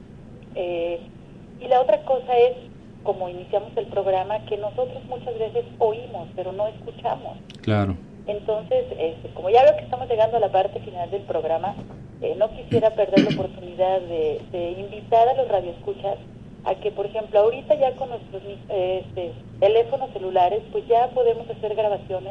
Eh, y la otra cosa es, como iniciamos el programa, que nosotros muchas veces oímos, pero no escuchamos. Claro. Entonces, este, como ya veo que estamos llegando a la parte final del programa, eh, no quisiera perder la oportunidad de, de invitar a los radioescuchas a que, por ejemplo, ahorita ya con nuestros eh, este, teléfonos celulares, pues ya podemos hacer grabaciones.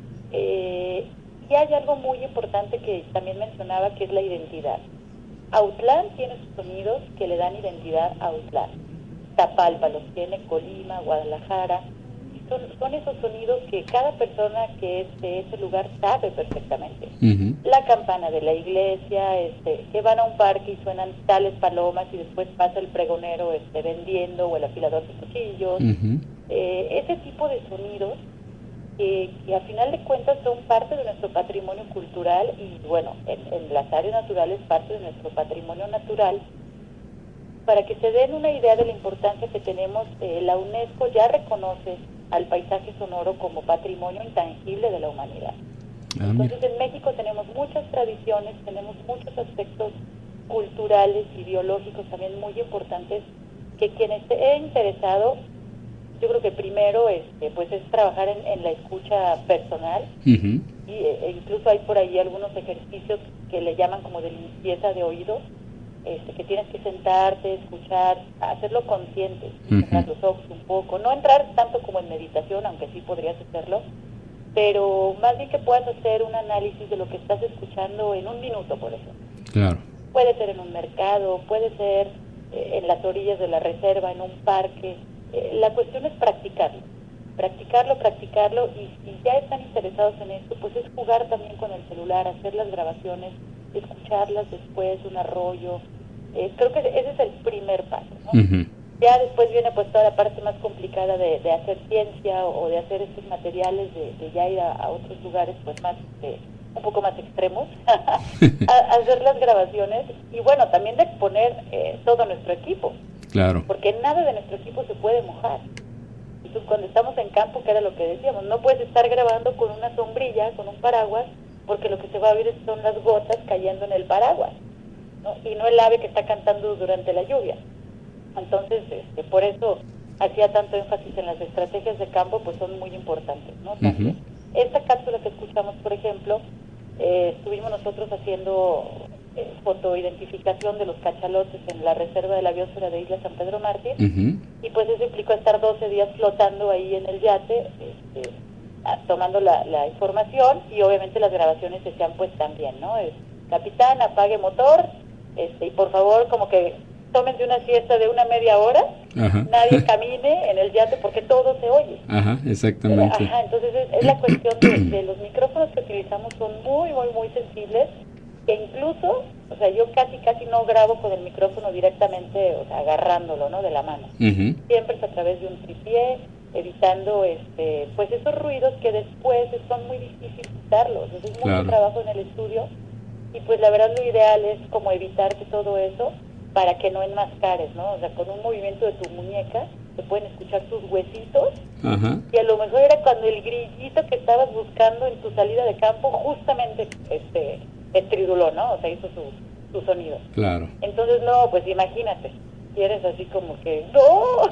Eh, y hay algo muy importante que también mencionaba, que es la identidad. Autlán tiene sus sonidos que le dan identidad a Autlán. Tapalpa los tiene, Colima, Guadalajara. Son, son esos sonidos que cada persona que es de ese lugar sabe perfectamente. Uh-huh. La campana de la iglesia, este, que van a un parque y suenan tales palomas y después pasa el pregonero este, vendiendo, o el afilador de cuchillos. Uh-huh. Eh, ese tipo de sonidos que, que a final de cuentas son parte de nuestro patrimonio cultural y, bueno, en, en las áreas naturales parte de nuestro patrimonio natural. Para que se den una idea de la importancia que tenemos, eh, la UNESCO ya reconoce al paisaje sonoro como patrimonio intangible de la humanidad. Ah, Entonces en México tenemos muchas tradiciones, tenemos muchos aspectos culturales y biológicos también muy importantes, que quien esté interesado, yo creo que primero este, pues es trabajar en, en la escucha personal. Uh-huh. y, e incluso hay por ahí algunos ejercicios que le llaman como de limpieza de oídos. Este, que tienes que sentarte, escuchar, hacerlo consciente, uh-huh. cerrar los ojos un poco, no entrar tanto como en meditación, aunque sí podrías hacerlo, pero más bien que puedas hacer un análisis de lo que estás escuchando en un minuto, por ejemplo. Claro. Puede ser en un mercado, puede ser eh, en las orillas de la reserva, en un parque. Eh, la cuestión es practicarlo, practicarlo, practicarlo, y si ya están interesados en esto, pues es jugar también con el celular, hacer las grabaciones, escucharlas después, un arroyo. Eh, creo que ese es el primer paso, ¿no? Uh-huh. Ya después viene pues toda la parte más complicada de, de hacer ciencia o, o de hacer estos materiales, de, de ya ir a, a otros lugares pues más, eh, un poco más extremos, a, a hacer las grabaciones y bueno, también de exponer eh, todo nuestro equipo. Claro. Porque nada de nuestro equipo se puede mojar. Entonces cuando estamos en campo, que era lo que decíamos, no puedes estar grabando con una sombrilla, con un paraguas, porque lo que se va a oír son las gotas cayendo en el paraguas, ¿no? Y no el ave que está cantando durante la lluvia. Entonces, este, por eso hacía tanto énfasis en las estrategias de campo, pues son muy importantes, ¿no? Uh-huh. Esta cápsula que escuchamos, por ejemplo, eh, estuvimos nosotros haciendo eh, fotoidentificación de los cachalotes en la reserva de la biosfera de Isla San Pedro Mártir, uh-huh. y pues eso implicó estar doce días flotando ahí en el yate, este, tomando la, la información, y obviamente las grabaciones se hacían pues también, ¿no? Es, capitán, apague motor, este, y por favor como que tómense una siesta de una media hora, ajá. Nadie camine en el yate porque todo se oye. Ajá, exactamente. Ajá, entonces es, es la cuestión de, de los micrófonos que utilizamos son muy, muy, muy sensibles, que incluso, o sea, yo casi, casi no grabo con el micrófono directamente, o sea, agarrándolo, ¿no? De la mano. Uh-huh. Siempre es a través de un tripié, evitando este pues esos ruidos que después son muy difíciles quitarlos. Entonces es mucho Claro. trabajo en el estudio y pues la verdad lo ideal es como evitarte todo eso para que no enmascares, ¿no? O sea, con un movimiento de tu muñeca se pueden escuchar tus huesitos. Ajá. Y a lo mejor era cuando el grillito que estabas buscando en tu salida de campo justamente este estriduló, ¿no? O sea, hizo su, su sonido. Claro. Entonces, no, pues imagínate, si eres así como que, ¡no!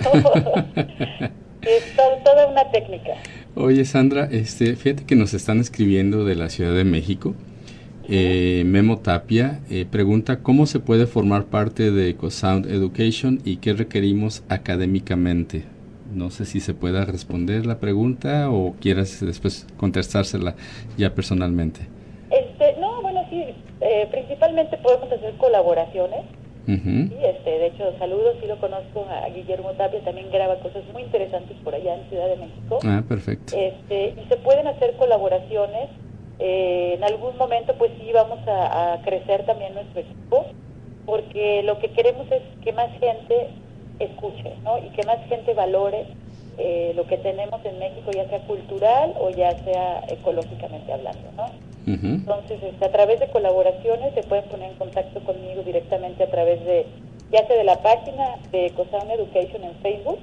Es to- toda una técnica. Oye, Sandra, este, fíjate que nos están escribiendo de la Ciudad de México. Eh, Memo Tapia eh, pregunta cómo se puede formar parte de EcoSound Education y qué requerimos académicamente. No sé si se pueda responder la pregunta o quieras después contestársela ya personalmente. Este, no, bueno, sí, eh, principalmente podemos hacer colaboraciones. Uh-huh. Sí, este, de hecho, saludos, sí lo conozco a Guillermo Tapia, también graba cosas muy interesantes por allá en Ciudad de México. Ah, perfecto. Este, y se pueden hacer colaboraciones. Eh, en algún momento, pues sí, vamos a, a crecer también nuestro equipo, porque lo que queremos es que más gente escuche, ¿no? Y que más gente valore eh, lo que tenemos en México, ya sea cultural o ya sea ecológicamente hablando, ¿no? Uh-huh. Entonces, este, a través de colaboraciones se pueden poner en contacto conmigo directamente a través de, ya sea de la página de EcoSound Education en Facebook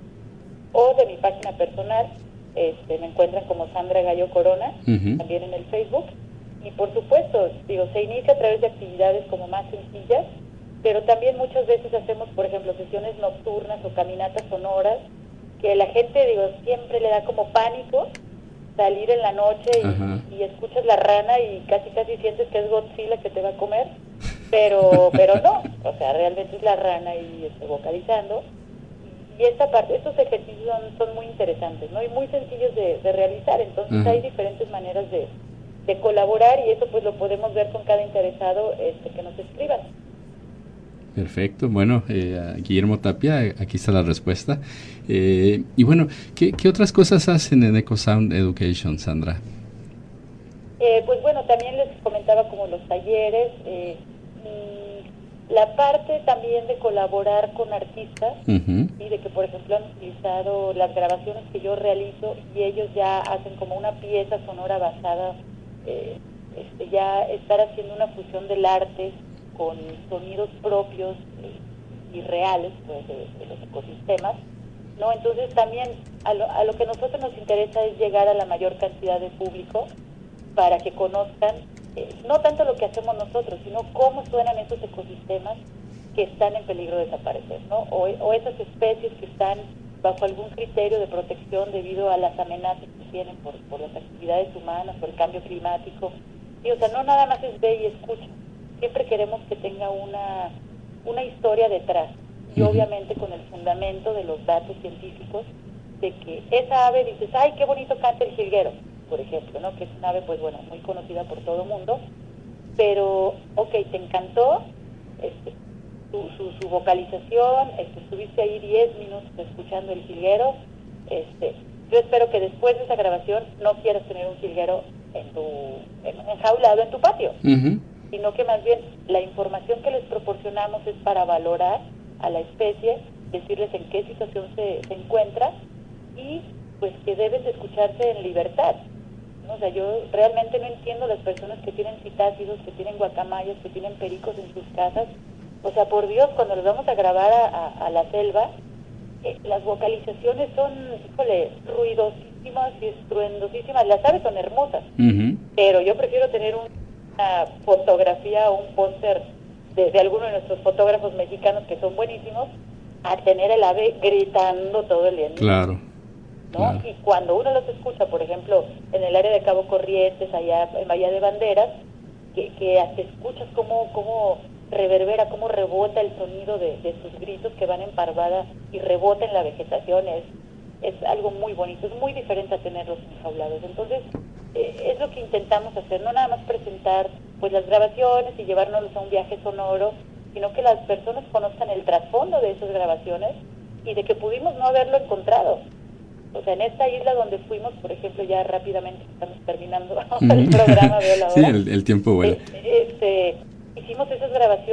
o de mi página personal. Este, me encuentran como Sandra Gallo Corona, Uh-huh. también en el Facebook. Y por supuesto, digo, se inicia a través de actividades como más sencillas, pero también muchas veces hacemos, por ejemplo, sesiones nocturnas o caminatas sonoras, que la gente, digo, siempre le da como pánico salir en la noche y, y escuchas la rana y casi casi sientes que es Godzilla que te va a comer, pero pero no, o sea, realmente es la rana ahí este, vocalizando. Y esta parte, estos ejercicios son, son muy interesantes, ¿no? Y muy sencillos de, de realizar, entonces Ajá. hay diferentes maneras de, de colaborar y eso pues lo podemos ver con cada interesado este, que nos escriban. Perfecto, bueno, eh, a Guillermo Tapia, aquí está la respuesta. Eh, y bueno, ¿qué, ¿qué otras cosas hacen en EcoSound Education, Sandra? Eh, pues bueno, también les comentaba como los talleres, eh, la parte también de colaborar con artistas, Uh-huh. y de que por ejemplo han utilizado las grabaciones que yo realizo y ellos ya hacen como una pieza sonora basada, eh, este, ya estar haciendo una fusión del arte con sonidos propios eh, y reales pues, de, de los ecosistemas, ¿no? Entonces también a lo, a lo que nosotros nos interesa es llegar a la mayor cantidad de público para que conozcan eh, no tanto lo que hacemos nosotros, sino cómo suenan esos ecosistemas que están en peligro de desaparecer, ¿no? O, o esas especies que están bajo algún criterio de protección debido a las amenazas que tienen por, por las actividades humanas, por el cambio climático. Y, o sea, no nada más es ve y escucha. Siempre queremos que tenga una, una historia detrás. Y Uh-huh. obviamente con el fundamento de los datos científicos de que esa ave dices, ay, qué bonito canta el jilguero, por ejemplo, ¿no? Que es una ave, pues bueno, muy conocida por todo el mundo. Pero, ok, te encantó este, su, su, su vocalización, este, estuviste ahí diez minutos escuchando el jilguero. Este, yo espero que después de esa grabación no quieras tener un jilguero en tu, en, enjaulado en tu patio, Uh-huh. sino que más bien la información que les proporcionamos es para valorar a la especie, decirles en qué situación se, se encuentra y pues que deben de escucharse en libertad, ¿no? O sea, yo realmente no entiendo las personas que tienen citácidos, que tienen guacamayas, que tienen pericos en sus casas. O sea, por Dios, cuando los vamos a grabar a, a, a la selva, eh, las vocalizaciones son, híjole, ruidosísimas y estruendosísimas. Las aves son hermosas, Uh-huh. pero yo prefiero tener un, una fotografía o un póster de, de alguno de nuestros fotógrafos mexicanos que son buenísimos, a tener el ave gritando todo el día, Claro. ¿no? Claro. Y cuando uno los escucha, por ejemplo, en el área de Cabo Corrientes, allá en Bahía de Banderas, que, que hasta escuchas cómo, cómo reverbera, cómo rebota el sonido de, de sus gritos que van en parvada y rebota en la vegetación, es, es algo muy bonito, es muy diferente a tenerlos enjaulados. Entonces, eh, es lo que intentamos hacer, no nada más presentar pues las grabaciones y llevárnoslos a un viaje sonoro, sino que las personas conozcan el trasfondo de esas grabaciones y de que pudimos no haberlo encontrado. O sea, en esta isla donde fuimos, por ejemplo, ya rápidamente estamos terminando el programa, veo la hora. Sí, el, el tiempo vuela. Eh, este, hicimos esas grabaciones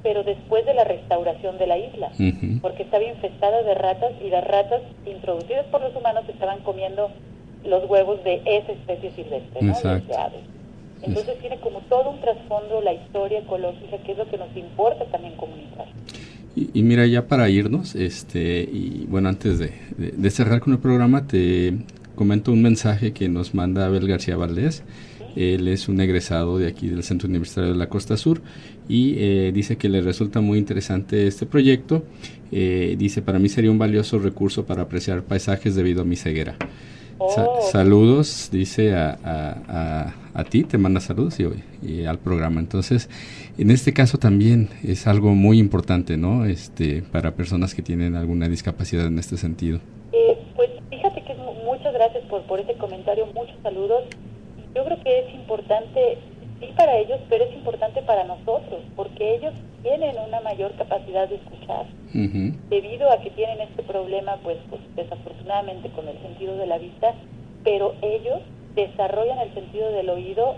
pero después de la restauración de la isla, uh-huh. porque estaba infestada de ratas y las ratas introducidas por los humanos estaban comiendo los huevos de esa especie silvestre, ¿no? De ese ave. Entonces tiene como todo un trasfondo la historia ecológica, que es lo que nos importa también comunicar. Y, y mira, ya para irnos, este y bueno, antes de, de, de cerrar con el programa, te comento un mensaje que nos manda Abel García Valdés. Él es un egresado de aquí del Centro Universitario de la Costa Sur y eh, dice que le resulta muy interesante este proyecto. Eh, dice, para mí sería un valioso recurso para apreciar paisajes debido a mi ceguera. Oh. Sa- saludos, dice a, a, a, a ti, te manda saludos y, y al programa. Entonces, en este caso también es algo muy importante, ¿no? Este, para personas que tienen alguna discapacidad en este sentido. Eh, pues fíjate que muchas gracias por, por ese comentario, muchos saludos. Yo creo que es importante, sí para ellos, pero es importante para nosotros, porque ellos tienen una mayor capacidad de escuchar. Uh-huh. Debido a que tienen este problema, pues, pues desafortunadamente con el sentido de la vista, pero ellos desarrollan el sentido del oído.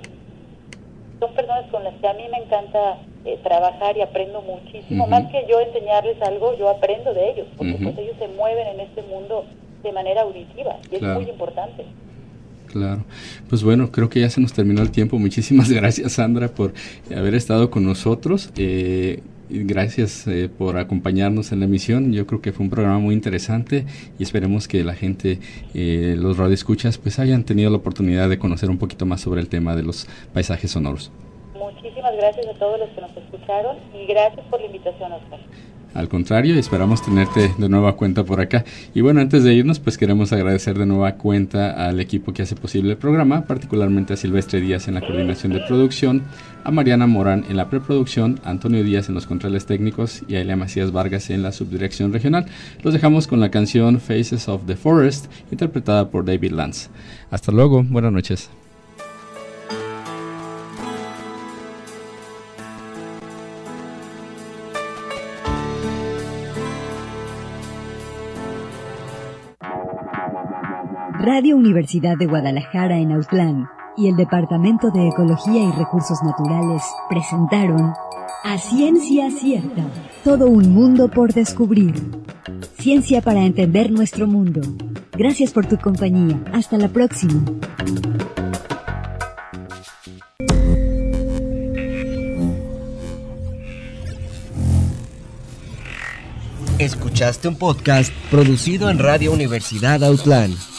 Son personas con las que a mí me encanta eh, trabajar y aprendo muchísimo. Uh-huh. Más que yo enseñarles algo, yo aprendo de ellos, porque uh-huh. pues ellos se mueven en este mundo de manera auditiva, y claro. es muy importante. Claro, pues bueno, creo que ya se nos terminó el tiempo. Muchísimas gracias, Sandra, por haber estado con nosotros. Eh, gracias eh, por acompañarnos en la emisión. Yo creo que fue un programa muy interesante y esperemos que la gente, eh, los radioescuchas, pues hayan tenido la oportunidad de conocer un poquito más sobre el tema de los paisajes sonoros. Muchísimas gracias a todos los que nos escucharon y gracias por la invitación, Oscar. Al contrario, esperamos tenerte de nueva cuenta por acá. Y bueno, antes de irnos, pues queremos agradecer de nueva cuenta al equipo que hace posible el programa, particularmente a Silvestre Díaz en la coordinación de producción, a Mariana Morán en la preproducción, a Antonio Díaz en los controles técnicos y a Elia Macías Vargas en la subdirección regional. Los dejamos con la canción Faces of the Forest, interpretada por David Lance. Hasta luego, buenas noches. Radio Universidad de Guadalajara en Autlán y el Departamento de Ecología y Recursos Naturales presentaron A Ciencia Cierta, todo un mundo por descubrir. Ciencia para entender nuestro mundo. Gracias por tu compañía. Hasta la próxima. Escuchaste un podcast producido en Radio Universidad Autlán.